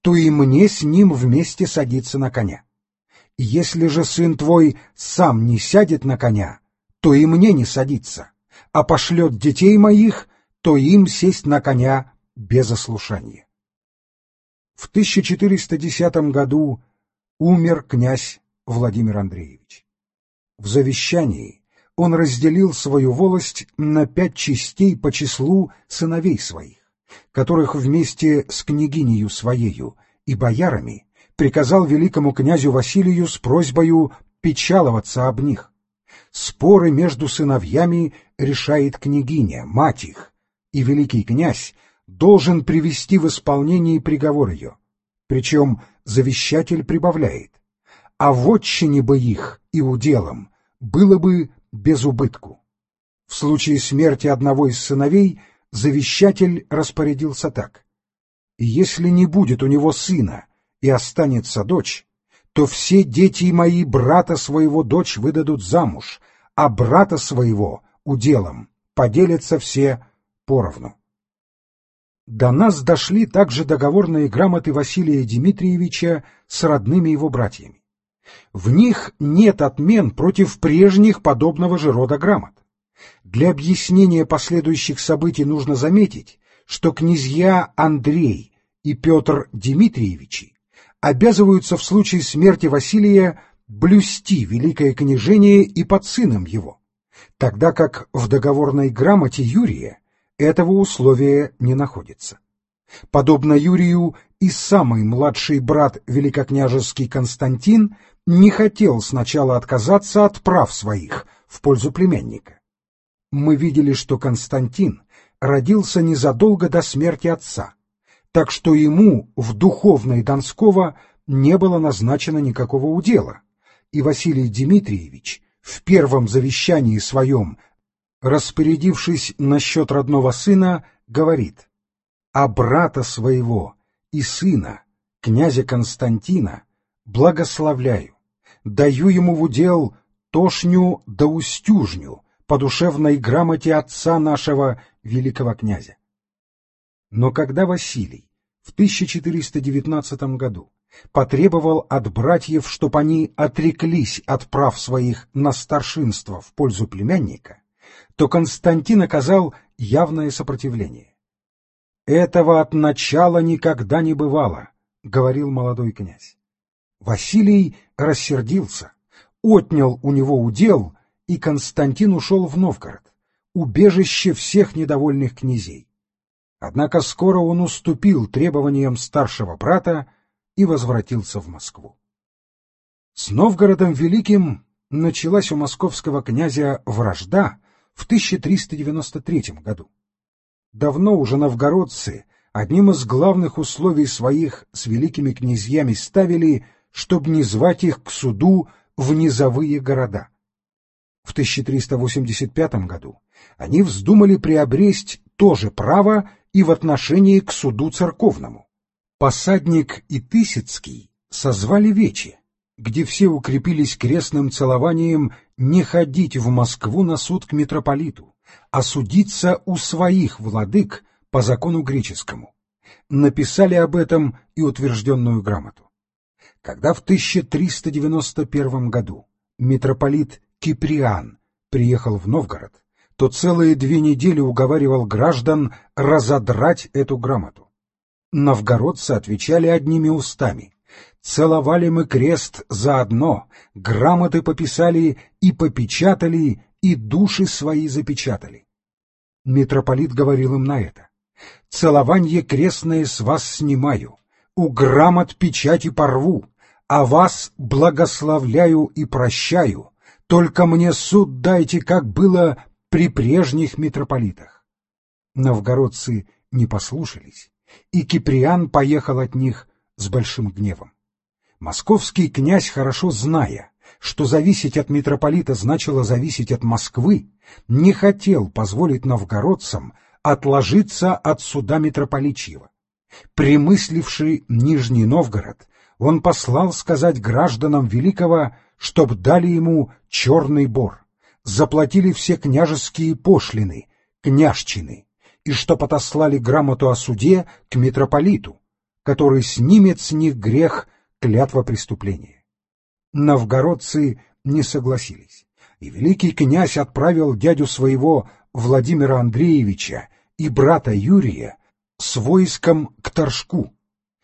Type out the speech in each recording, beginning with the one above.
то и мне с ним вместе садиться на коня. Если же сын твой сам не сядет на коня, то и мне не садиться, а пошлет детей моих, то им сесть на коня без ослушания». В 1410 году умер князь Владимир Андреевич. В завещании он разделил свою волость на 5 частей по числу сыновей своих, которых вместе с княгинею своею и боярами приказал великому князю Василию с просьбою печаловаться об них. Споры между сыновьями решает княгиня, мать их, и великий князь должен привести в исполнение приговор ее. Причем завещатель прибавляет: а вотчине бы их и уделом было бы без убытку. В случае смерти одного из сыновей завещатель распорядился так: если не будет у него сына и останется дочь, то все дети мои брата своего дочь выдадут замуж, а брата своего уделом поделятся все поровну. До нас дошли также договорные грамоты Василия Дмитриевича с родными его братьями. В них нет отмен против прежних подобного же рода грамот. Для объяснения последующих событий нужно заметить, что князья Андрей и Петр Дмитриевичи обязываются в случае смерти Василия блюсти великое княжение и под сыном его, тогда как в договорной грамоте Юрия этого условия не находится. Подобно Юрию, и самый младший брат великокняжеский Константин не хотел сначала отказаться от прав своих в пользу племянника. Мы видели, что Константин родился незадолго до смерти отца, так что ему в духовной Донского не было назначено никакого удела, и Василий Дмитриевич в первом завещании своем, распорядившись насчет родного сына, говорит: «А брата своего и сына, князя Константина, благословляю, даю ему в удел тошню да устюжню по душевной грамоте отца нашего великого князя». Но когда Василий в 1419 году потребовал от братьев, чтоб они отреклись от прав своих на старшинство в пользу племянника, то Константин оказал явное сопротивление. «Этого от начала никогда не бывало», — говорил молодой князь. Василий рассердился, отнял у него удел, и Константин ушел в Новгород, убежище всех недовольных князей. Однако скоро он уступил требованиям старшего брата и возвратился в Москву. С Новгородом Великим началась у московского князя вражда в 1393 году. Давно уже новгородцы одним из главных условий своих с великими князьями ставили, чтобы не звать их к суду в низовые города. В 1385 году они вздумали приобресть то же право и в отношении к суду церковному. Посадник и Тысяцкий созвали вече, где все укрепились крестным целованием не ходить в Москву на суд к митрополиту, а судиться у своих владык по закону греческому. Написали об этом и утвержденную грамоту. Когда в 1391 году митрополит Киприан приехал в Новгород, то целые 2 недели уговаривал граждан разодрать эту грамоту. Новгородцы отвечали одними устами: «Целовали мы крест заодно, грамоты пописали и попечатали, и души свои запечатали». Митрополит говорил им на это: «Целованье крестное с вас снимаю, у грамот печати порву, а вас благословляю и прощаю, только мне суд дайте, как было при прежних митрополитах». Новгородцы не послушались, и Киприан поехал от них с большим гневом. Московский князь, хорошо зная, что зависеть от митрополита значило зависеть от Москвы, не хотел позволить новгородцам отложиться от суда митрополичьего. Примысливший Нижний Новгород, он послал сказать гражданам Великого, чтоб дали ему черный бор, заплатили все княжеские пошлины, княжчины, и чтоб отослали грамоту о суде к митрополиту, который снимет с них грех клятва преступления. Новгородцы не согласились, и великий князь отправил дядю своего Владимира Андреевича и брата Юрия с войском к Торжку.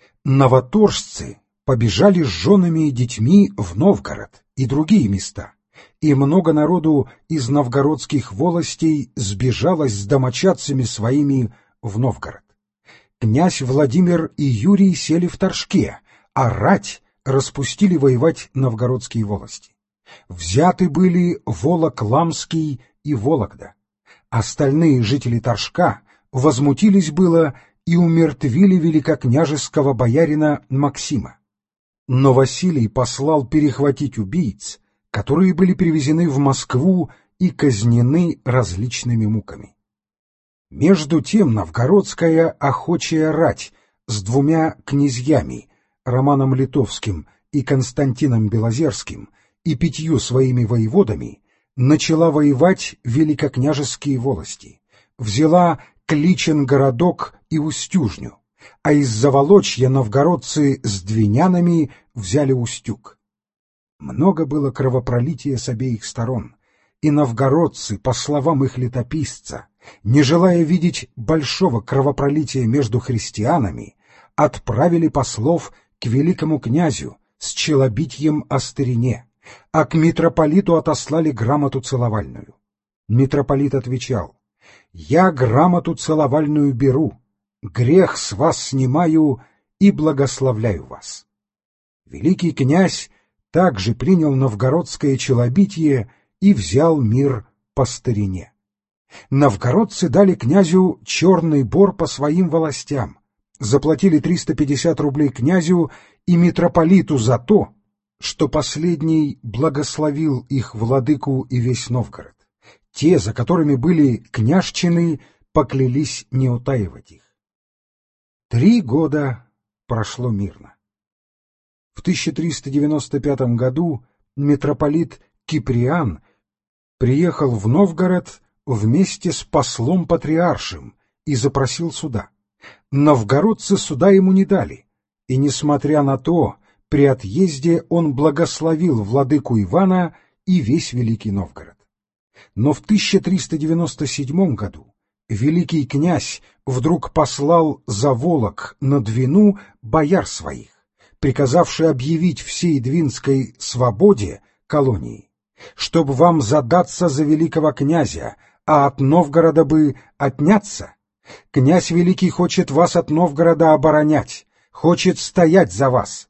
Новоторжцы побежали с женами и детьми в Новгород и другие места, и много народу из новгородских волостей сбежалось с домочадцами своими в Новгород. Князь Владимир и Юрий сели в Торжке, а рать распустили воевать новгородские волости. Взяты были Волок-Ламский и Вологда. Остальные жители Торжка возмутились было и умертвили великокняжеского боярина Максима. Но Василий послал перехватить убийц, которые были привезены в Москву и казнены различными муками. Между тем новгородская охочая рать с двумя князьями, Романом Литовским и Константином Белозерским, и 5 своими воеводами, начала воевать великокняжеские волости, взяла Кличин-городок и Устюжню, а из Заволочья новгородцы с двинянами взяли Устюг. Много было кровопролития с обеих сторон, и новгородцы, по словам их летописца, не желая видеть большого кровопролития между христианами, отправили послов к великому князю с челобитьем о старине, а к митрополиту отослали грамоту целовальную. Митрополит отвечал: «Я грамоту целовальную беру, грех с вас снимаю и благословляю вас». Великий князь также принял новгородское челобитие и взял мир по старине. Новгородцы дали князю черный бор по своим волостям, заплатили 350 рублей князю и митрополиту за то, что последний благословил их владыку и весь Новгород. Те, за которыми были княжчины, поклялись не утаивать их. 3 года прошло мирно. В 1395 году митрополит Киприан приехал в Новгород вместе с послом патриаршим и запросил суда. Новгородцы суда ему не дали, и, несмотря на то, при отъезде он благословил владыку Ивана и весь Великий Новгород. Но в 1397 году великий князь вдруг послал за Волок на Двину бояр своих, приказавший объявить всей Двинской свободе колонии, чтобы вам задаться за великого князя, а от Новгорода бы отняться. Князь великий хочет вас от Новгорода оборонять, хочет стоять за вас.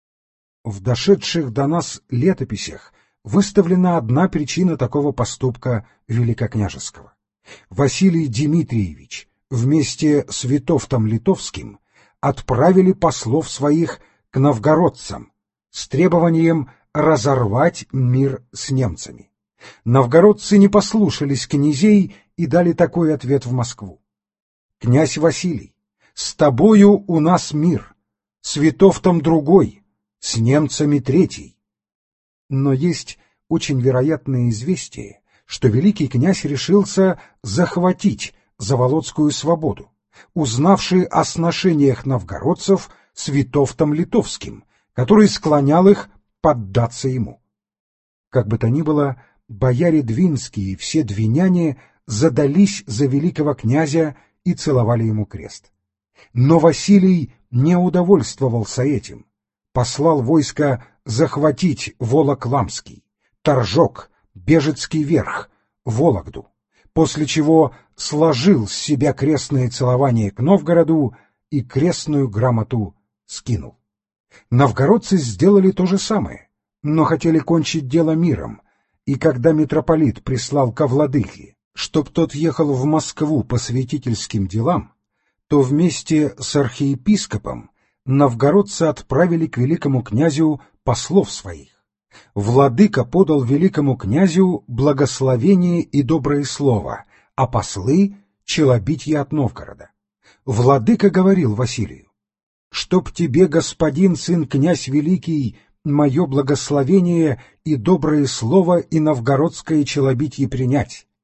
В дошедших до нас летописях выставлена одна причина такого поступка великокняжеского. Василий Дмитриевич вместе с Витовтом Литовским отправили послов своих к новгородцам с требованием разорвать мир с немцами. Новгородцы не послушались князей и дали такой ответ в Москву: «Князь Василий, с тобою у нас мир, с Витовтом другой, с немцами третий». Но есть очень вероятное известие, что великий князь решился захватить Заволоцкую свободу, узнавший о сношениях новгородцев с Витовтом Литовским, который склонял их поддаться ему. Как бы то ни было, бояре двинские и все двиняне задались за великого князя и целовали ему крест. Но Василий не удовольствовался этим, послал войско захватить Волок-Ламский, Торжок, Бежецкий верх, Вологду, после чего сложил с себя крестное целование к Новгороду и крестную грамоту скинул. Новгородцы сделали то же самое, но хотели кончить дело миром, и когда митрополит прислал ко владыке, чтоб тот ехал в Москву по святительским делам, то вместе с архиепископом новгородцы отправили к великому князю послов своих. Владыка подал великому князю благословение и доброе слово, а послы — челобитье от Новгорода. Владыка говорил Василию: «Чтоб тебе, господин сын князь великий, мое благословение и доброе слово и новгородское челобитье принять».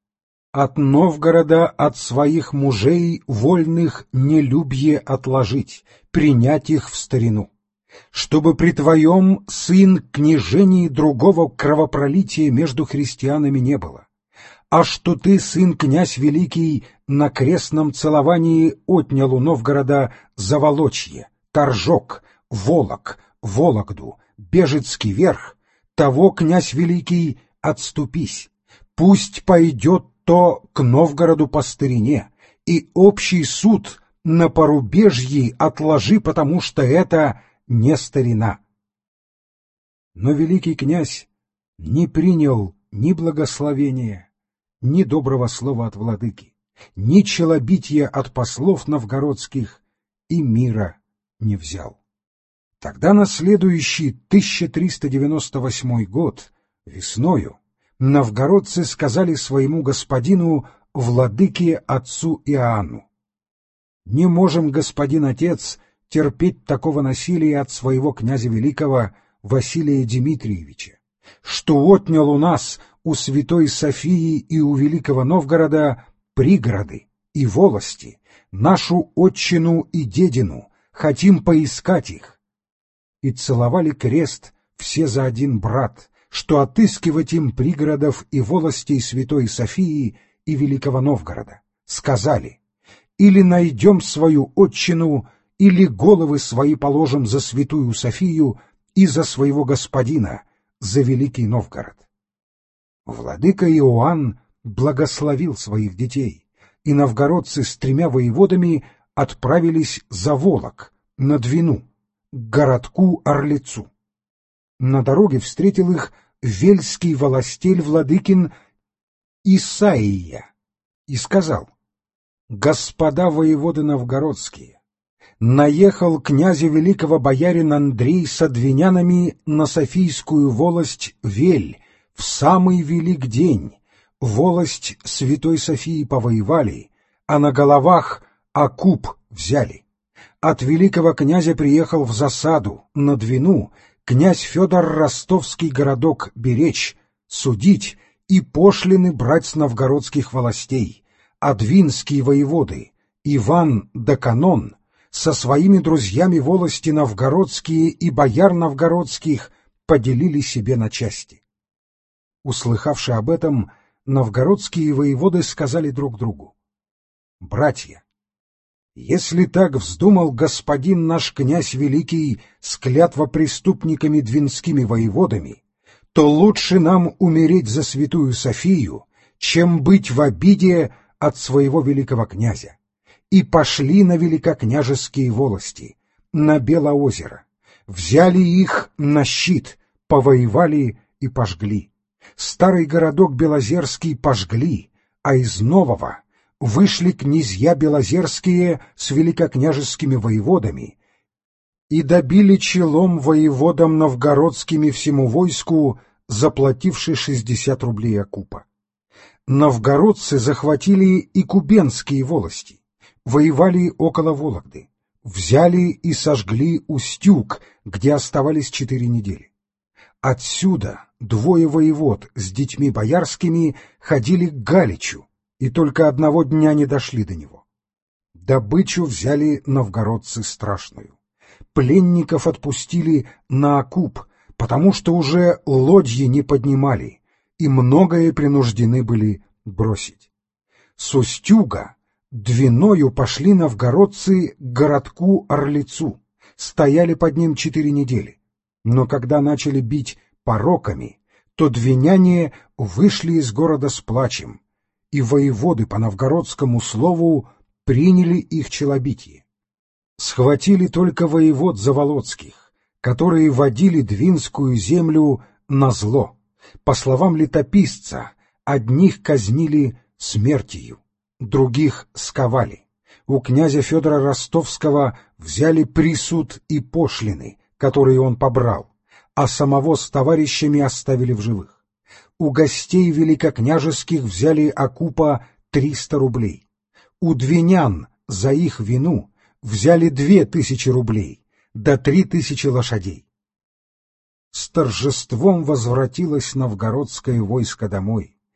от Новгорода от своих мужей вольных нелюбье отложить, принять их в старину, чтобы при твоем, сын, княжении другого кровопролития между христианами не было, а что ты, сын, князь великий, на крестном целовании отнял у Новгорода Заволочье, Торжок, Волок, Вологду, Бежецкий верх, того, князь великий, отступись, пусть пойдет то к Новгороду по старине, и общий суд на порубежье отложи, потому что это не старина. Но великий князь не принял ни благословения, ни доброго слова от владыки, ни челобития от послов новгородских, и мира не взял. Тогда на следующий 1398 год, весною, новгородцы сказали своему господину, владыке отцу Иоанну: «Не можем, господин отец, терпеть такого насилия от своего князя великого Василия Дмитриевича, что отнял у нас, у святой Софии и у великого Новгорода, пригороды и волости, нашу отчину и дедину, хотим поискать их». И целовали крест все за один брат, что отыскивать им пригородов и волостей святой Софии и великого Новгорода. Сказали: или найдем свою отчину, или головы свои положим за святую Софию и за своего господина, за великий Новгород. Владыка Иоанн благословил своих детей, и новгородцы с 3 воеводами отправились за Волок, на Двину, к городку Орлецу. На дороге встретил их вельский волостель владыкин Исаия и сказал: «Господа воеводы новгородские, наехал князя великого боярин Андрей со двинянами на Софийскую волость Вель в самый велик день. Волость святой Софии повоевали, а на головах окуп взяли. От великого князя приехал в засаду на Двину князь Федор Ростовский городок беречь, судить и пошлины брать с новгородских властей, а двинские воеводы Иван да Канон со своими друзьями волости новгородские и бояр новгородских поделили себе на части». Услыхавши об этом, новгородские воеводы сказали друг другу: «Братья, если так вздумал господин наш князь великий с клятвопреступниками двинскими воеводами, то лучше нам умереть за святую Софию, чем быть в обиде от своего великого князя. И пошли на великокняжеские волости, на Белоозеро, взяли их на щит, повоевали и пожгли. Старый городок Белозерский пожгли, а из нового вышли князья белозерские с великокняжескими воеводами и добили челом воеводам новгородскими всему войску, заплативши 60 рублей окупа. Новгородцы захватили и кубенские волости, воевали около Вологды, взяли и сожгли Устюг, где оставались 4 недели. Отсюда 2 воевод с детьми боярскими ходили к Галичу, и только 1 дня не дошли до него. Добычу взяли новгородцы страшную. Пленников отпустили на окуп, потому что уже лодьи не поднимали, и многое принуждены были бросить. С Устюга Двиною пошли новгородцы к городку Орлецу, стояли под ним 4 недели. Но когда начали бить пороками, то двиняне вышли из города с плачем, и воеводы по новгородскому слову приняли их челобитие. Схватили только воевод заволоцких, которые водили двинскую землю назло. По словам летописца, одних казнили смертью, других сковали. У князя Федора Ростовского взяли присуд и пошлины, которые он побрал, а самого с товарищами оставили в живых. У гостей великокняжеских взяли окупа 300 рублей. У двинян за их вину взяли 2000 рублей, да 3000 лошадей. С торжеством возвратилось новгородское войско домой,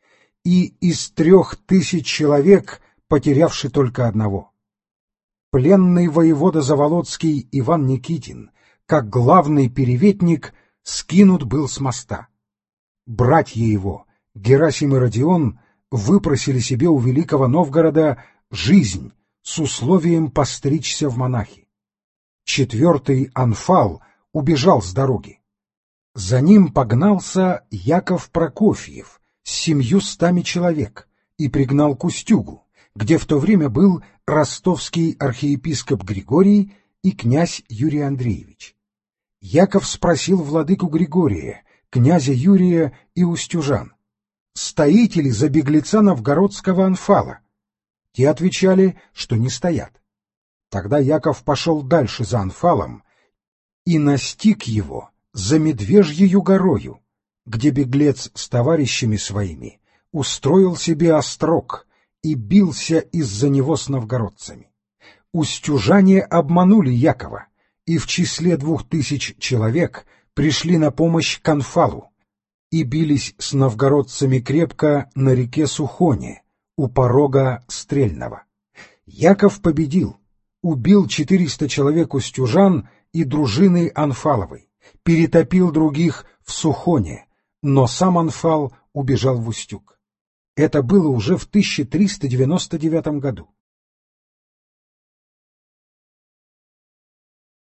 и из 3000 человек, потерявши только одного. Пленный воевода Заволоцкий Иван Никитин, как главный переветник, скинут был с моста. Братья его, Герасим и Родион, выпросили себе у Великого Новгорода жизнь с условием постричься в монахи. 4-й Анфал убежал с дороги. За ним погнался Яков Прокофьев с 700 человек и пригнал к Устюгу, где в то время был ростовский архиепископ Григорий и князь Юрий Андреевич. Яков спросил владыку Григория, князя Юрия и устюжан: «Стоите ли за беглеца новгородского Анфала?» Те отвечали, что не стоят. Тогда Яков пошел дальше за Анфалом и настиг его за Медвежьею горою, где беглец с товарищами своими устроил себе острог и бился из-за него с новгородцами. Устюжане обманули Якова, и в числе 2000 человек пришли на помощь к Анфалу и бились с новгородцами крепко на реке Сухоне, у порога Стрельного. Яков победил, убил 400 человек устюжан и дружины Анфаловой, перетопил других в Сухоне, но сам Анфал убежал в Устюг. Это было уже в 1399 году.